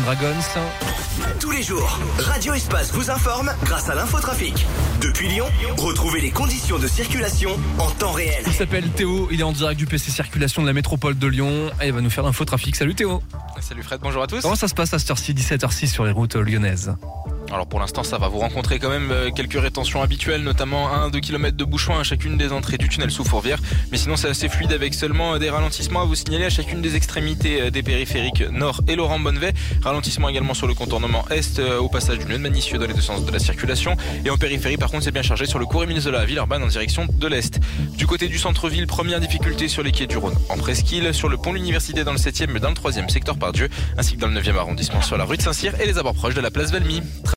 Imagine Dragons. Tous les jours, Radio Espace vous informe grâce à l'infotrafic. Depuis Lyon, retrouvez les conditions de circulation en temps réel. Il s'appelle Théo, il est en direct du PC Circulation de la métropole de Lyon et il va nous faire l'infotrafic. Salut Théo. Salut Fred, bonjour à tous. Comment ça se passe à cette heure-ci, 17h06 sur les routes lyonnaises? Alors pour l'instant ça va, vous rencontrer quand même quelques rétentions habituelles, notamment 1-2 km de bouchons à chacune des entrées du tunnel sous Fourvière. Mais sinon c'est assez fluide avec seulement des ralentissements à vous signaler à chacune des extrémités des périphériques Nord et Laurent Bonnevet. Ralentissement également sur le contournement Est au passage du Lieu de Manicieux dans les deux sens de la circulation. Et en périphérie par contre c'est bien chargé sur le cours Émile Zola à Villeurbanne en direction de l'Est. Du côté du centre-ville, première difficulté sur les quais du Rhône en presqu'île, sur le pont de l'Université dans le 7e et dans le 3e secteur Pardieu, ainsi que dans le 9e arrondissement sur la rue de Saint-Cyr et les abords proches de la place Valmy.